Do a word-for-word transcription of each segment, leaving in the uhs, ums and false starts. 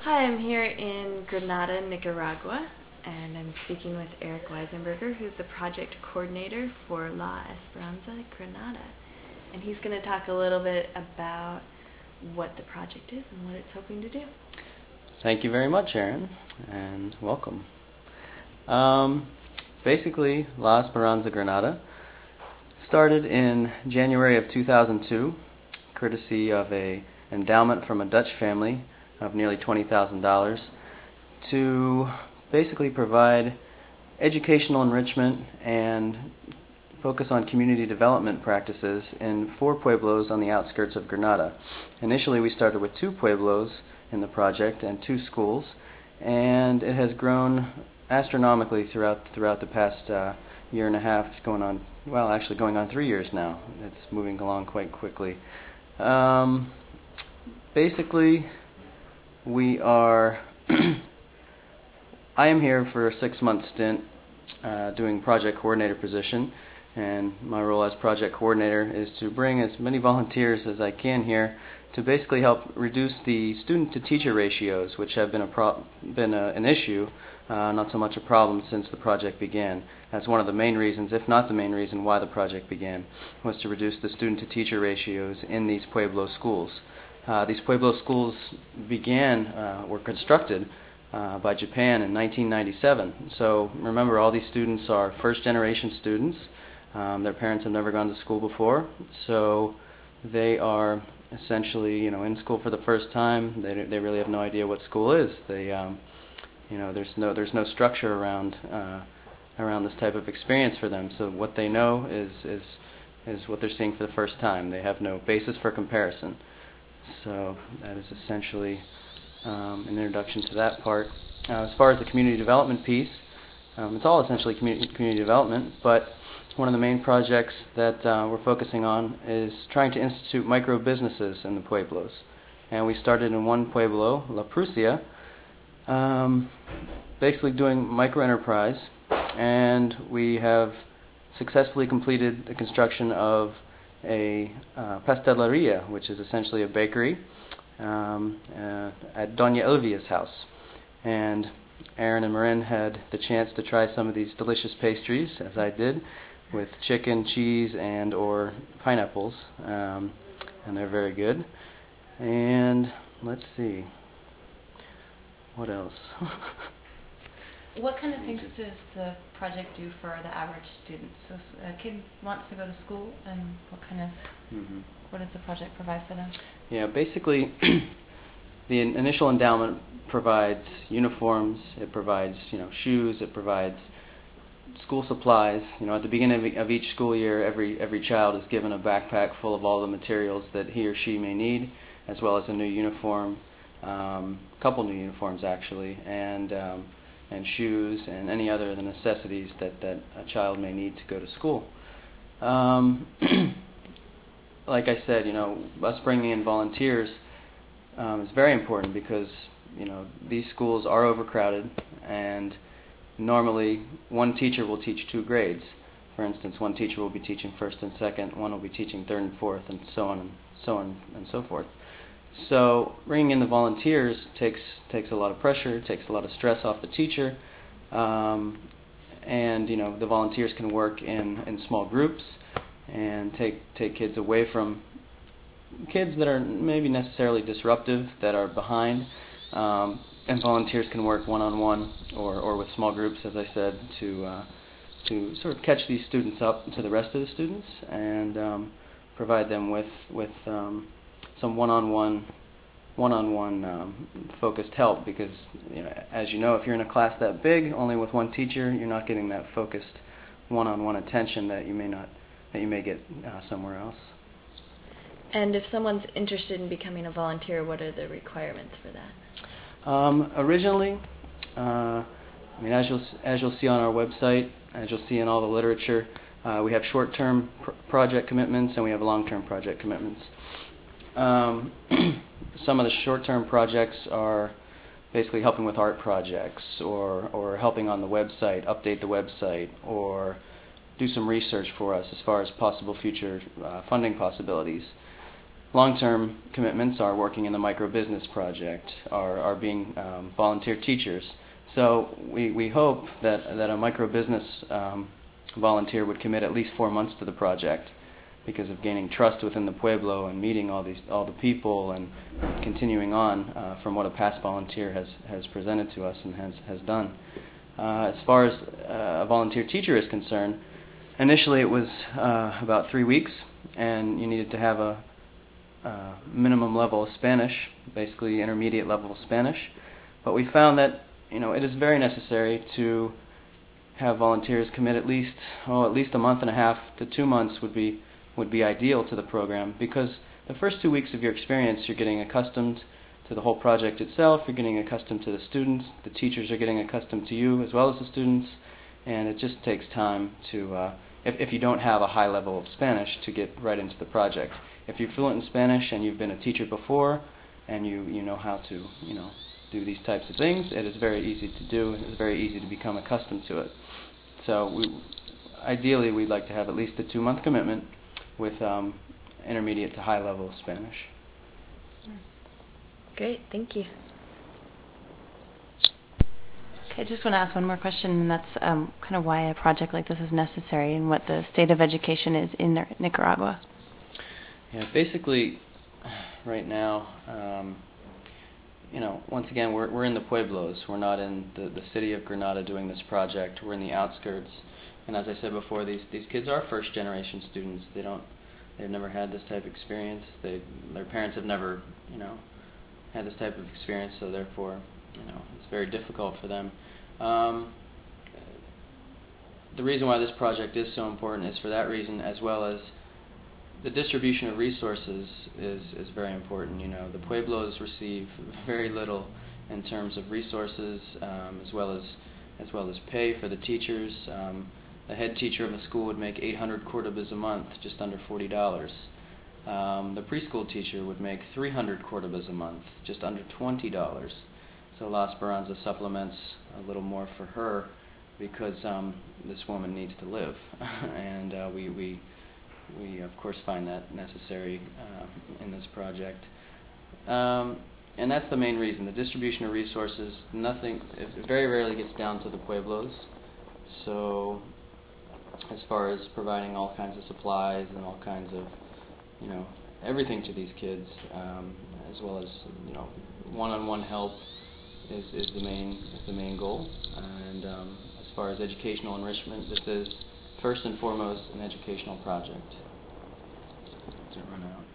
Hi, I'm here in Granada, Nicaragua, and I'm speaking with Eric Weisenberger, who's the project coordinator for La Esperanza Granada. And he's going to talk a little bit about what the project is and what it's hoping to do. Thank you very much, Aaron, and welcome. Um, basically, La Esperanza Granada started in January of two thousand two, courtesy of a endowment from a Dutch family of nearly twenty thousand dollars to basically provide educational enrichment and focus on community development practices in four pueblos on the outskirts of Granada. Initially, we started with two pueblos in the project and two schools, and it has grown astronomically throughout throughout the past uh, year and a half, going on, well, actually going on three years now. It's moving along quite quickly. Um, basically, we are, I am here for a six-month stint uh, doing project coordinator position, and my role as project coordinator is to bring as many volunteers as I can here to basically help reduce the student-to-teacher ratios, which have been a pro been a, an issue, uh, not so much a problem since the project began. That's one of the main reasons, if not the main reason, why the project began, was to reduce the student-to-teacher ratios in these Pueblo schools. Uh, these Pueblo schools began, uh, were constructed uh, by Japan in nineteen ninety-seven. So remember, all these students are first-generation students. Um, their parents have never gone to school before, so they are essentially, you know, in school for the first time. They they really have no idea what school is. They, um, you know, there's no there's no structure around uh, around this type of experience for them. So what they know is is is what they're seeing for the first time. They have no basis for comparison. So that is essentially um, an introduction to that part. Uh, as far as the community development piece, um, it's all essentially community community development, but one of the main projects that uh, we're focusing on is trying to institute micro businesses in the pueblos. And we started in one pueblo, La Prusia, um, basically doing micro enterprise, and we have successfully completed the construction of a uh, pasteleria, which is essentially a bakery, um, uh, at Doña Elvia's house. And Aaron and Marin had the chance to try some of these delicious pastries, as I did, with chicken, cheese, and or pineapples, um, and they're very good. And let's see, what else? What kind of things does the project do for the average student? So a kid wants to go to school, and what kind of, mm-hmm. what does the project provide for them? Yeah, basically, the in initial endowment provides uniforms, it provides, you know, shoes, it provides school supplies. You know, at the beginning of each school year, every every child is given a backpack full of all the materials that he or she may need, as well as a new uniform, um, a couple new uniforms actually, and um, and shoes and any other of the necessities that that a child may need to go to school. Um, like I said, you know, us bringing in volunteers um, is very important because, you know, these schools are overcrowded, and normally one teacher will teach two grades. For instance, one teacher will be teaching first and second, one will be teaching third and fourth, and so on and so on and so forth. So bringing in the volunteers takes takes a lot of pressure, takes a lot of stress off the teacher, um, and you know, the volunteers can work in, in small groups and take take kids away from kids that are maybe necessarily disruptive, that are behind. Um, and volunteers can work one-on-one or, or with small groups, as I said, to uh, to sort of catch these students up to the rest of the students and um, provide them with with um, some one-on-one one-on-one um, focused help. Because, you know, as you know, if you're in a class that big, only with one teacher, you're not getting that focused one-on-one attention that you may not that you may get uh, somewhere else. And if someone's interested in becoming a volunteer, what are the requirements for that? Um, originally, uh, I mean, as you'll as you'll see on our website, as you'll see in all the literature, uh, we have short-term pr project commitments and we have long-term project commitments. Um, some of the short-term projects are basically helping with art projects, or or helping on the website, update the website, or do some research for us as far as possible future uh, funding possibilities. long-term commitments are working in the micro-business project, are, are being um, volunteer teachers. So we, we hope that, that a micro-business um, volunteer would commit at least four months to the project because of gaining trust within the Pueblo and meeting all these all the people and, and continuing on uh, from what a past volunteer has, has presented to us and has, has done. Uh, as far as uh, a volunteer teacher is concerned, initially it was uh, about three weeks and you needed to have a uh, minimum level of Spanish, basically intermediate level of Spanish. But we found that you know it is very necessary to have volunteers commit at least oh at least a month and a half to two months would be would be ideal to the program, because the first two weeks of your experience you're getting accustomed to the whole project itself, you're getting accustomed to the students, the teachers are getting accustomed to you as well as the students, and it just takes time to, uh, if, if you don't have a high level of Spanish, to get right into the project. If you're fluent in Spanish and you've been a teacher before and you, you know how to you know do these types of things, it is very easy to do, it's very easy to become accustomed to it. So we, ideally we'd like to have at least a two-month commitment with um, intermediate to high level of Spanish. Great, thank you. Okay, I just want to ask one more question, and that's um, kind of why a project like this is necessary and what the state of education is in Nicaragua. Yeah, basically, right now, um, you know, once again, we're, we're in the Pueblos. We're not in the, the city of Granada doing this project. We're in the outskirts. And as I said before, these these kids are first generation students. They don't, they've never had this type of experience. They, their parents have never, you know, had this type of experience. So therefore, you know, it's very difficult for them. Um, the reason why this project is so important is for that reason, as well as the distribution of resources is is very important. You know, the Pueblos receive very little in terms of resources, um, as well as as well as pay for the teachers. Um, The head teacher of a school would make eight hundred cordobas a month, just under forty dollars. Um, the preschool teacher would make three hundred cordobas a month, just under twenty dollars. So La Esperanza supplements a little more for her because um, this woman needs to live. and uh, we, we, we, of course, find that necessary uh, in this project. Um, and that's the main reason. The distribution of resources, nothing, it very rarely gets down to the Pueblos. So as far as providing all kinds of supplies and all kinds of, you know, everything to these kids, um, as well as, you know, one-on-one help is, is the main is the main goal. And um, as far as educational enrichment, this is first and foremost an educational project. Does it run out?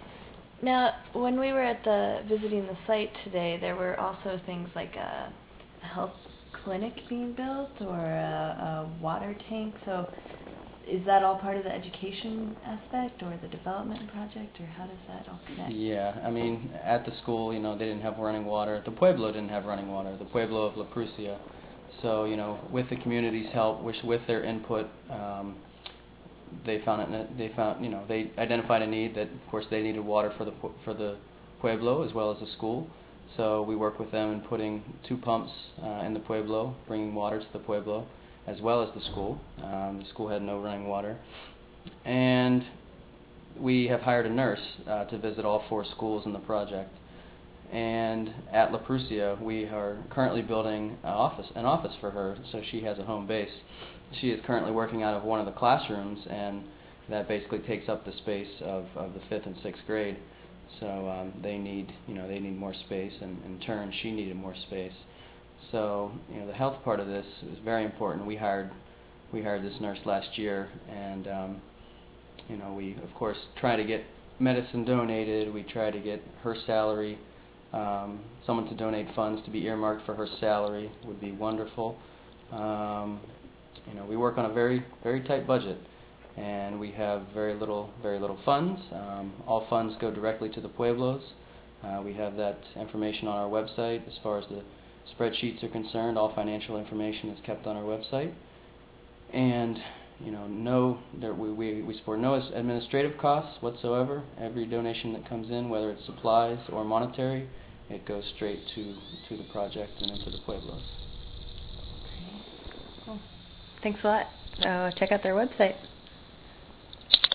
Now, when we were at the visiting the site today, there were also things like a, a health clinic being built or a, a water tank. So is that all part of the education aspect or the development project, or how does that all connect? Yeah, I mean, at the school, you know, they didn't have running water. The Pueblo didn't have running water, the Pueblo of La Prusia. So, you know, with the community's help, which with their input, um, they found it. They found, you know, they identified a need that, of course, they needed water for the for the Pueblo as well as the school. So we worked with them in putting two pumps uh, in the Pueblo, bringing water to the Pueblo, as well as the school. Um, the school had no running water. And we have hired a nurse uh, to visit all four schools in the project. And at La Prusia, we are currently building an office, an office for her, so she has a home base. She is currently working out of one of the classrooms, and that basically takes up the space of, of the fifth and sixth grade. So um, they need, you know, they need more space, and in turn, she needed more space. So, you know, the health part of this is very important. We hired, we hired this nurse last year, and um, you know, we of course try to get medicine donated. We try to get her salary. Um, someone to donate funds to be earmarked for her salary would be wonderful. Um, you know, we work on a very, very tight budget, and we have very little, very little funds. Um, all funds go directly to the Pueblos. Uh, we have that information on our website. As far as the spreadsheets are concerned, all financial information is kept on our website. And you know, no, there, we, we, we support no administrative costs whatsoever. Every donation that comes in, whether it's supplies or monetary, it goes straight to, to the project and into the Pueblos. Cool. Thanks a lot. So check out their website.